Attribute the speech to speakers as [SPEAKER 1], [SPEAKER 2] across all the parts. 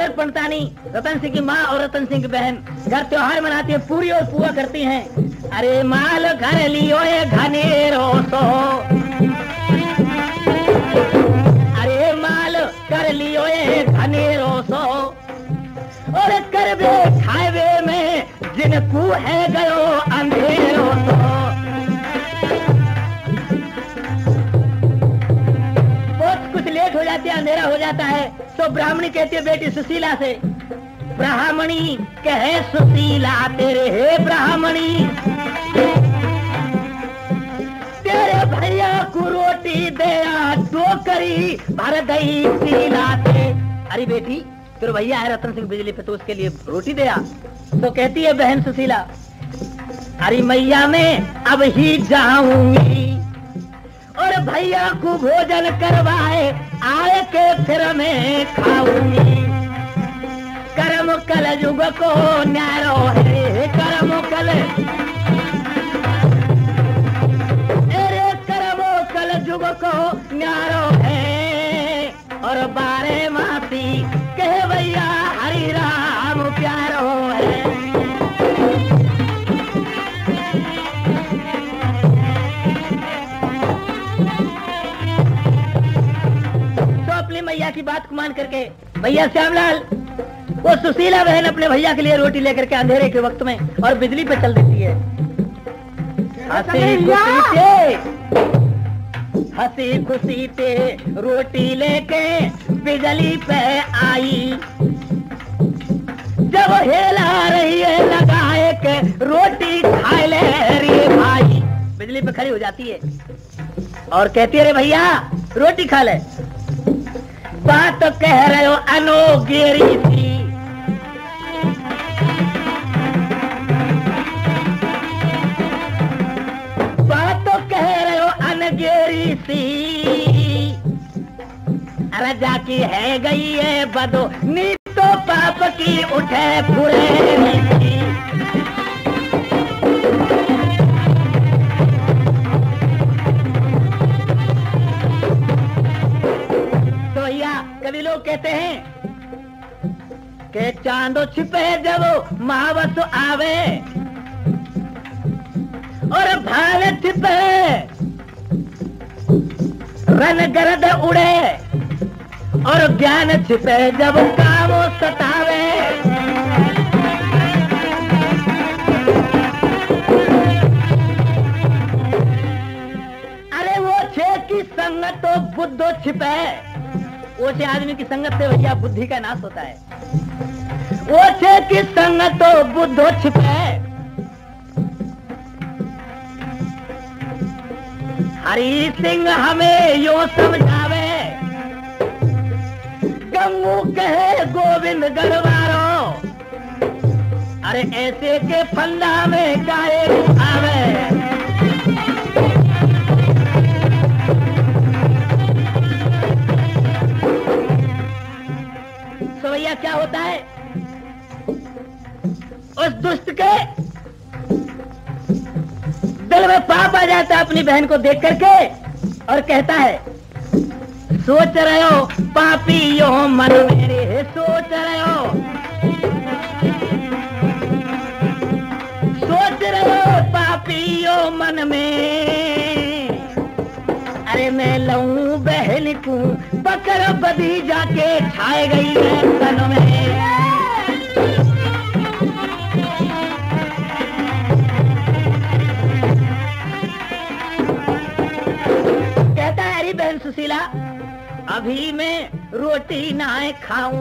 [SPEAKER 1] एक पंडतानी रतन सिंह की माँ और रतन सिंह की बहन घर त्योहार मनाती है, पूरी और पुआ करती हैं। अरे माल घर लियो ये घनेरो सो, अरे माल कर लियो ये घनेरो सो, और करवे खावे में जिनको है गयो अंधेरो सो। बहुत कुछ लेट हो जाती है, अंधेरा हो जाता है, तो ब्राह्मणी कहती है बेटी सुशीला से, ब्राह्मणी कहे सुशीला तेरे हे ब्राह्मणी, तेरे भैया को रोटी दया टोकरी भर गई पीलाते। अरे बेटी तेरे भैया है रतन सिंह बिजली पे, तो उसके लिए रोटी दया। तो कहती है बहन सुशीला, अरे मैया मैं अब ही जाऊंगी और भैया को भोजन करवाए आए के फिर मैं खाऊंगी। कर्म कल युग को न्यारो है, कर्म कल, अरे कर्म कल युग को न्यारो है, और बारे मासी कहे भैया हरि राम प्यारो है। मैया की बात को मान करके भैया श्यामलाल वो सुशीला बहन अपने भैया के लिए रोटी लेकर के अंधेरे के वक्त में और बिजली पे चल देती है। हंसी खुशी से रोटी लेके बिजली पे आई, जब हेला रही है लगाए के रोटी खा ले रे भाई, बिजली पे खड़ी हो जाती है और कहती है रे भैया रोटी खा ले। बात तो कह रहे हो अनोगेरी सी, बात तो कह रहे हो अनगेरी सी, रजा की है गई है बदो नी तो पाप की उठे फुरेरी सी। कभी लोग कहते हैं कि चांदो छिपे जब महावस आवे और भाल छिपे रन गरद उड़े, और ज्ञान छिपे जब कामो सतावे। अरे वो छे की संगत तो बुद्धो छिपे, ओछे आदमी की संगत से भैया बुद्धि का नाश होता है। ओछे की संगत तो बुद्धो छिपे, हरि सिंह हमें यो समझावे, गंगू कहे गोविंद गढ़वारो, अरे ऐसे के फंदा में काहे आवे। तो भैया क्या होता है, उस दुष्ट के दिल में पाप आ जाता है अपनी बहन को देख करके, और कहता है सोच रहे हो पापी यो मन मेरे, सोच रहे हो, सोच रहे हो पापी यो मन में, अरे मैं लऊं बहन को पकड़ बदी जाके छाए गई है तन में। कहता है अरे बहन सुशीला अभी मैं रोटी ना खाऊं,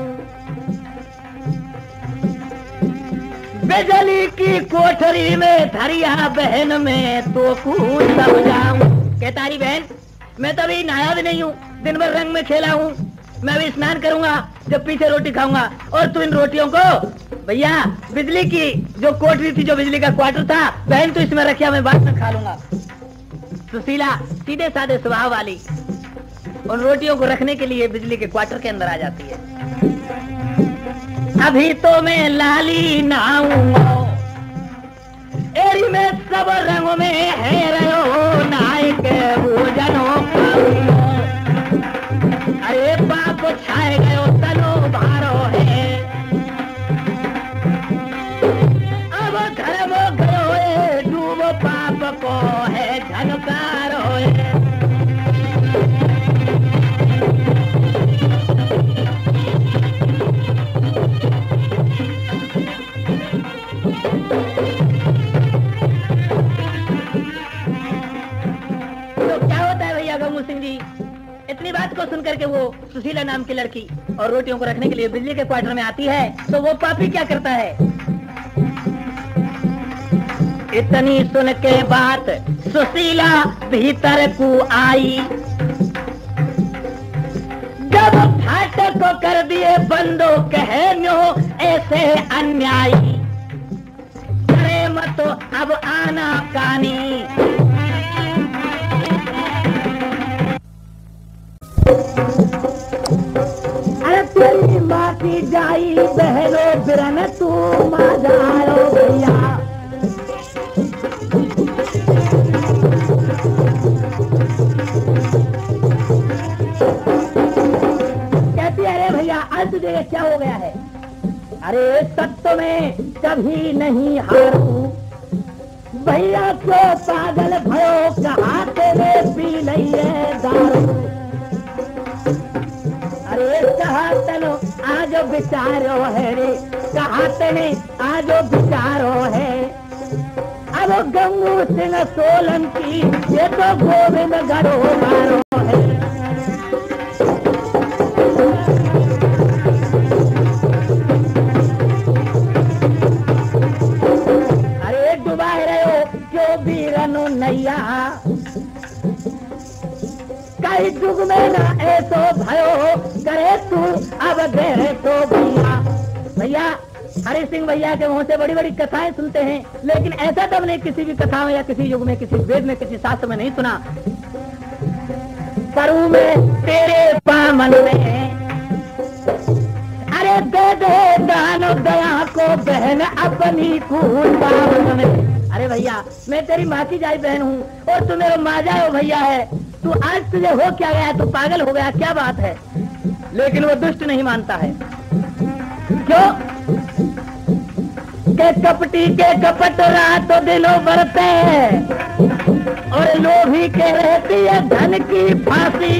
[SPEAKER 1] बिजली की कोठरी में धरिया बहन में तो कूद समझाऊं। कहता अरे बहन मैं तो अभी नहाया भी नहीं हूँ, दिन भर रंग में खेला हूँ, मैं अभी स्नान करूंगा जब पीछे रोटी खाऊंगा, और तू इन रोटियों को भैया बिजली की जो कोठरी थी, जो बिजली का क्वार्टर था बहन तो इसमें रखिया, मैं बाद में खा लूंगा। सुशीला सीधे साधे स्वभाव वाली उन रोटियों को रखने के लिए बिजली के क्वार्टर के अंदर आ जाती है। अभी तो मैं लाली नहाऊंगा, एरी में सब रंगों में है रहो नाय के भोजनों खाऊंगा, अरे पाप छाए गयो तनो भारो है, करके वो सुशीला नाम की लड़की और रोटियों को रखने के लिए बिजली के क्वार्टर में आती है, तो वो पापी क्या करता है, इतनी सुन के बात सुशीला भीतर को आई, जब फाटक को कर दिए बंदो कहनो ऐसे अन्यायी, करे मत अब आना कानी। अरे तेरी माटी जाई बहनो बिरन तू मा जाओ भैया, तुझे क्या हो गया है, अरे सत्य में कभी नहीं हारू, भैया को पागल भयो कहा तेरे पी नहीं है दारू, अरे कहा तनो आज विचारो है रे, कहा तने आज विचारो है, अब गंगू सिंह सोलंकी ये तो गोविंद गढ़ो मारो है, नैया कई जुग में ना ऐसो भयो करे तू अब दे तो भैया। भैया हरि सिंह भैया के मुंह से बड़ी बड़ी कथाएं सुनते हैं, लेकिन ऐसा तब नहीं किसी भी कथा में या किसी युग में, किसी वेद में, किसी शास्त्र में नहीं सुना। करूं में तेरे पामन में, अरे दे दे दानो दया को बहन अपनी खून पावन में। अरे भैया मैं तेरी माँ की जाई बहन हूँ और तू मेरा माँ जाओ भैया है, तू आज तुझे हो क्या गया, तू पागल हो गया, क्या बात है। लेकिन वो दुष्ट नहीं मानता है, क्यों के कपटी के कपट रातों दिनों बरते और लोभी के रहती है धन की फांसी,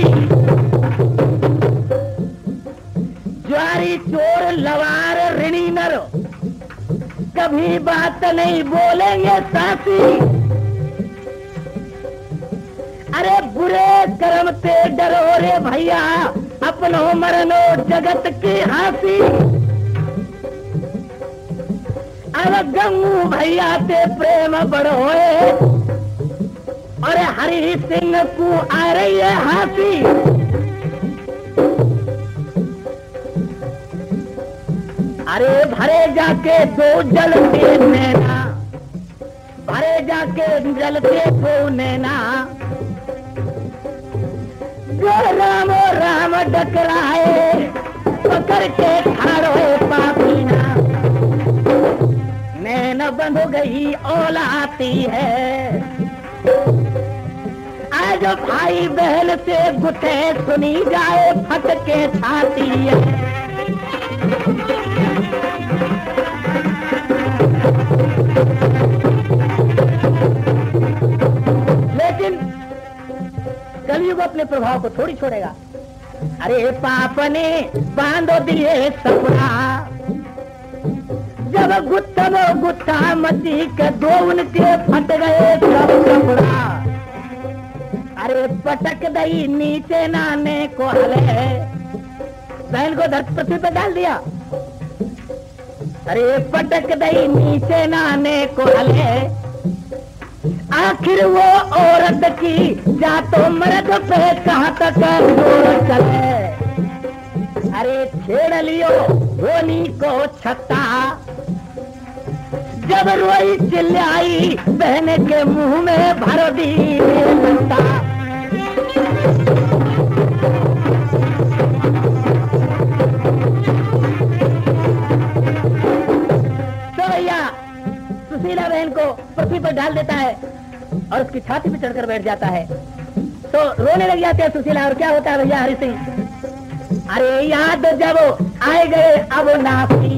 [SPEAKER 1] ज्वारी चोर लवार ऋणी नर कभी बात नहीं बोलेंगे साथी, अरे बुरे कर्म से डरो रे भैया अपनो मरनो जगत की हाथी, अब गंगू भैया से प्रेम बढ़ोए और हरि सिंह को आ रही है हाथी, अरे भरे जाके दो जलते नैना, भरे जाके जलते दो नैना, जो राम राम डकराए पकड़ के खारोए पापीना, नैन बंध गई औलाती है, आज भाई बहन से गुटे सुनी जाए फट के छाती है। लेकिन कलयुग अपने प्रभाव को थोड़ी छोड़ेगा। अरे पाप ने बांधो दिए सपना, जब गुत्था मची के दो उनके फट गए सब कपड़ा, अरे पटक दई नीचे नाने को हले, बहन को धरती पृथ्वी पर डाल दिया, अरे पटक दई नीचे नाने को हले, आखिर वो औरत की जा तो मर्द पे कहाँ तक जोर चले, अरे छेड़ लियो धोनी को छत्ता, जब रोई चिल्लाई बहन के मुंह में भर दी लता, सुशीला बहन को पृथ्वी पर डाल देता है और उसकी छाती पे चढ़कर बैठ जाता है, तो रोने लग जाते हैं सुशीला। और क्या होता है भैया हरि सिंह, अरे याद जब आए गए अब नासी,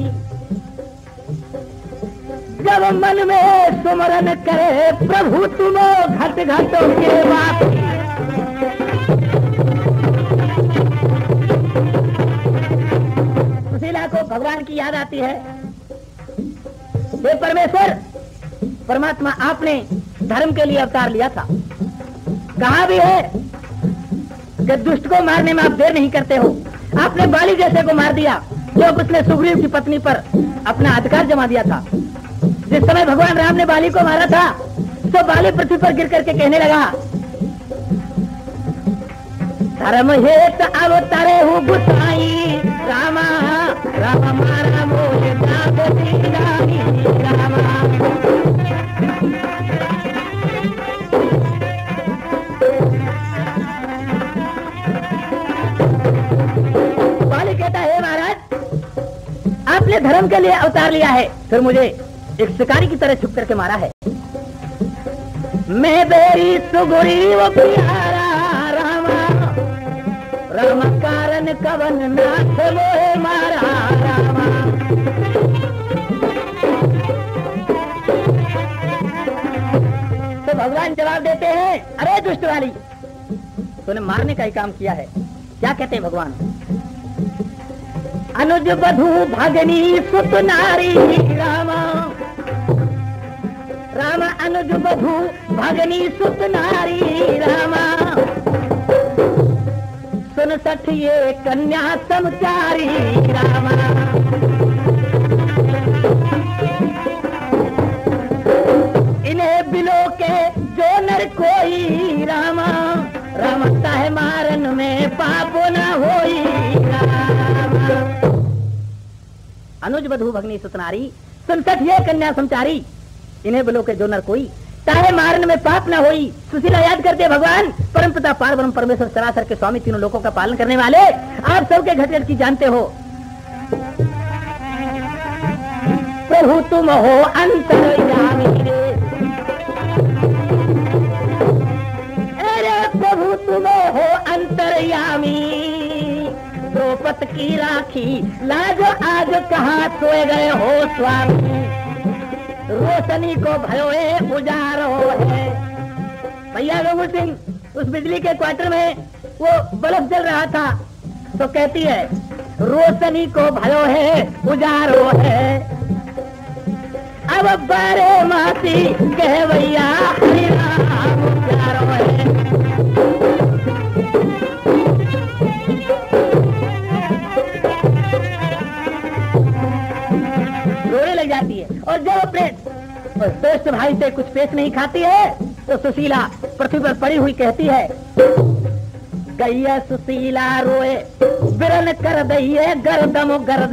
[SPEAKER 1] जब मन में सुमरन करे प्रभु तुम घट घटों के वासी, सुशीला को भगवान की याद आती है, हे परमेश्वर परमात्मा आपने धर्म के लिए अवतार लिया था, कहा भी है कि दुष्ट को मारने में आप देर नहीं करते हो। आपने बाली जैसे को मार दिया, जो उसने सुग्रीव की पत्नी पर अपना अधिकार जमा दिया था। जिस समय भगवान राम ने बाली को मारा था तो बाली पृथ्वी पर गिर करके कहने लगा, धर्म हेत अवतारे हूँ गुसाई रामा, राम मारा मोहे जाग दीनानी रामा। बाली कहता है, महाराज आपने धर्म के लिए अवतार लिया है, फिर मुझे एक शिकारी की तरह छुप करके मारा है। मैं बेरी सुग्रीव प्यारा रामा, राम कारण कवन नाथ मोहे मारा रामा। तो भगवान जवाब देते हैं, अरे दुष्ट वाली, तूने मारने का ही काम किया है। क्या कहते हैं भगवान? अनुज बधू भगनी सुत नारी रामा, राम अनुज बधू भगनी सुत नारी रामा। सुन सठ ये कन्या समचारी रामा। इन्हें बिलो के जो नर कोई रामा, रामता है मारन में पाप न होई रामा। अनुज बधू भगनी सुत नारी, सुन सठ ये कन्या समचारी, इन्हें बिलो के जो नर कोई, ताहे मारन में पाप न होई। सुशीला याद करते भगवान परमपिता पारब्रह्म परमेश्वर सरासर के स्वामी, तीनों लोकों का पालन करने वाले, आप सबके घट घट की जानते हो। प्रभु तुम हो अंतर्यामी रे, अरे प्रभु तुम हो अंतर्यामी। द्रौपद की राखी लाज आज कहाँ सोए गए हो स्वामी। रोशनी को भयो है उजारो है। भैया गंगू सिंह उस बिजली के क्वार्टर में वो बल्ब जल रहा था, तो कहती है रोशनी को भयो है उजारो है। अब बारे मासी कह भैया हरि राम उजारो है। रोने लग जाती है। और जब अपने श्रेष्ठ भाई से कुछ पेश नहीं खाती है तो सुशीला पृथ्वी पर पड़ी हुई कहती है, गैया सुशीला रोए बिरन कर दइए गर्दम गर्द,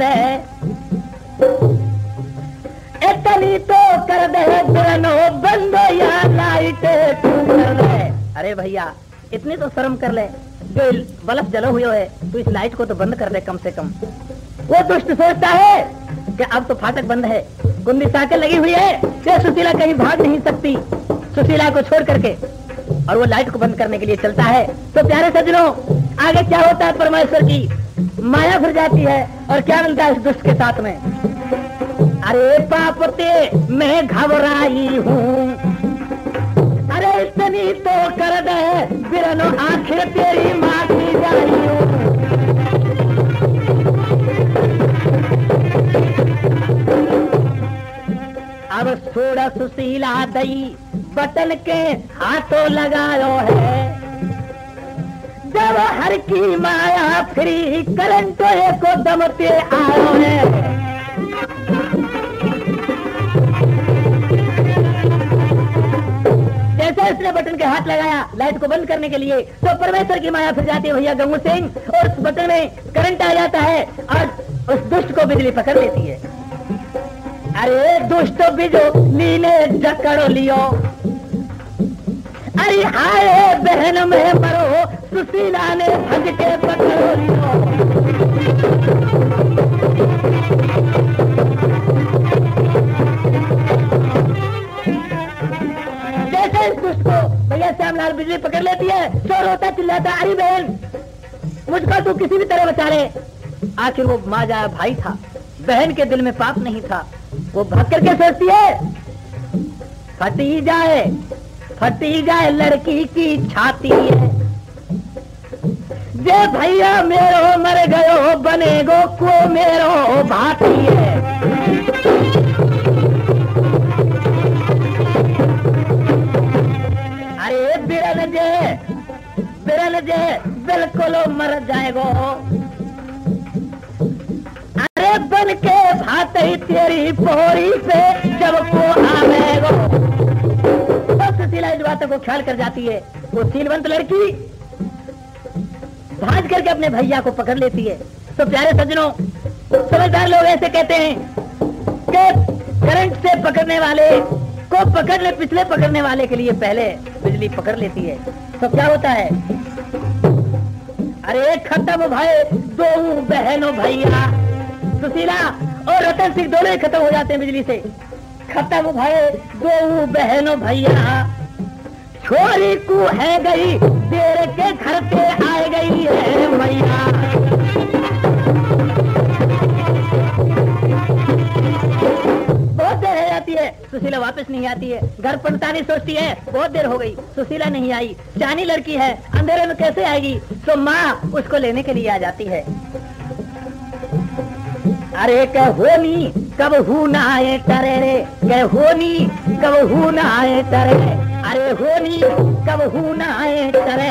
[SPEAKER 1] इतनी तो कर दे बिरनो बंदो या लाइट तू कर दे। अरे भैया इतनी तो शर्म कर ले, जो बल्ब जलो हुए है तो इस लाइट को तो बंद कर दे कम से कम। वो दुष्ट सोचता है कि अब तो फाटक बंद है, कुंडी साइकिल लगी हुई है, ये सुशीला कहीं भाग नहीं सकती। सुशीला को छोड़ करके और वो लाइट को बंद करने के लिए चलता है। तो प्यारे सज्जनों, आगे क्या होता है? परमेश्वर की माया फिर जाती है और क्या मिलता है इस दुष्ट के साथ में? अरे पापते मैं घबराई हूँ, अरे इतनी तो कर दे बिरनो आखिर तेरी माँ की जाई हूँ। अब थोड़ा सुशीला दई बटन के हाथों लगायो है। जब हर की माया फ्री करंट को दमते आयो है। जैसे इसने बटन के हाथ लगाया लाइट को बंद करने के लिए, तो परमेश्वर की माया फिर जाती है भैया गंगू सिंह, और उस बटन में करंट आ जाता है और उस दुष्ट को बिजली पकड़ लेती है। अरे दुष्ट बिजली ने जकड़ लियो, अरे हाय बहन में मरो, सुशीला ने भज के पकड़ लियो। जैसे इस दुष्ट को भैया श्यामलाल बिजली पकड़ लेती है, चोर होता चिल्लाता, अरे बहन मुझको तू किसी भी तरह बचा ले। आखिर वो माँ जाया भाई था, बहन के दिल में पाप नहीं था। वो भाग करके सोचती है फटी जाए लड़की की छाती है। जे भैया मेरो मर गयो बनेगो को मेरो भाती है। अरे बिरन जे तेरी पोरी पे जब को आवेगो। तो सुशीला इस बातों को ख्याल कर जाती है। वो सीलवंत लड़की भाग करके अपने भैया को पकड़ लेती है। तो प्यारे सज्जनों, समझदार लोग ऐसे कहते हैं कि करंट से पकड़ने वाले को पिछले पकड़ने वाले के लिए पहले बिजली पकड़ लेती है। तो क्या होता है, अरे खत्म भाई दो बहनों भैया, सुशीला और रतन सिंह दोनों ही खत्म हो जाते हैं बिजली से। खत्म भाई दो बहनों भैया, छोरी को है गई देर के घर पे आ गई है मैया। बहुत देर हो जाती है, सुशीला वापस नहीं आती है। घर पलटानी सोचती है, बहुत देर हो गई, सुशीला नहीं आई। जानी लड़की है, अंधेरे में कैसे आएगी? तो माँ उसको लेने के लिए आ जाती है। अरे होनी कब हूँ ना आए टरे रे, होनी कब हूँ ना आए टरे, अरे होनी कब हूँ ना आए टरे,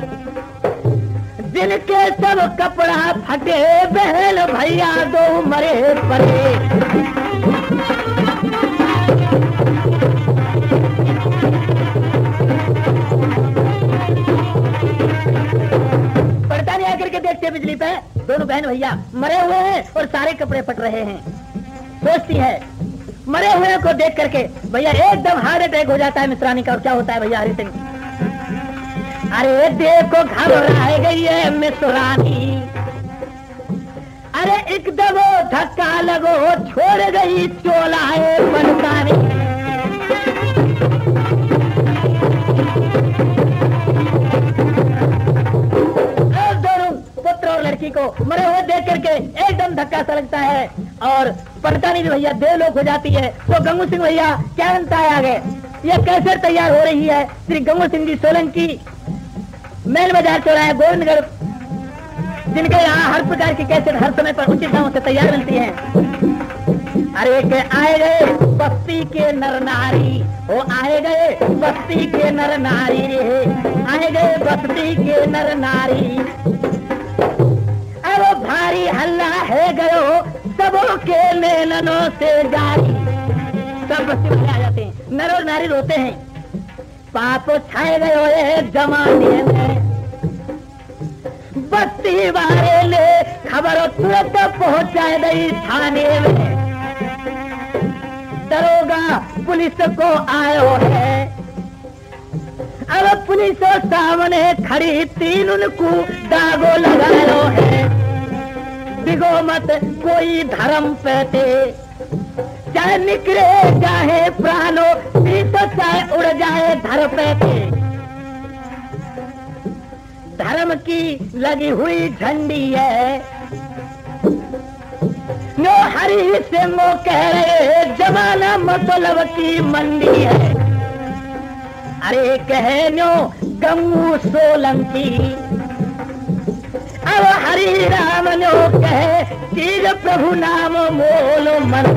[SPEAKER 1] जिनके सब कपड़ा फटे बहन भैया दो मरे परे। पड़तानी आकर के देखते बिजली पे दोनों बहन भैया मरे हुए हैं और सारे कपड़े फट रहे हैं। सोचती है, मरे हुए को देख करके भैया एकदम हार्ट अटैक हो जाता है मिश्रानी का। और क्या होता है भैया हरि सिंह, अरे देखो घबरा गई है मिश्रानी, अरे एकदम धक्का लगो छोड़ गई चोलाए पलटानी। लड़की को मरे हुए देख करके एकदम धक्का सा लगता है और पलटानी भी भैया देवलोक हो जाती है। तो गंगू सिंह भैया क्या बनता है आगे, ये कैसे तैयार हो रही है श्री गंगू सिंह जी सोलंकी मेल बाजार चौराहे गोविंदगढ़, जिनके यहाँ हर प्रकार की कैसेट हर समय पर उचित दामों से तैयार मिलती है। अरे के आए गए बस्ती के नर नारी, वो आए गए बस्ती के नर नारी रे, आए गए बस्ती के नर नारी। अब भारी हल्ला है गयो सबों के मेलनों से जारी। सब बस्ती में आ जाते हैं, नर और नारी रोते हैं, पाप छाए गयो ये जमाने में। बस्ती वाले ने खबर तुरंत पहुंचा दी थाने में, दरोगा पुलिस को आयो है। अब पुलिस सामने खड़ी तीन उनको दागो लगायो है। बिगो मत कोई धर्म पेटे, चाहे निकले चाहे प्राणो, तो चाहे उड़ जाए धर पेटे। धर्म की लगी हुई झंडी है, नो हरी सिंह कह रहे जमाना मतलब की मंडी है। अरे कहे नो गंगू सोलंकी, अब हरि राम नो कहे चीज प्रभु नाम मोलो मन।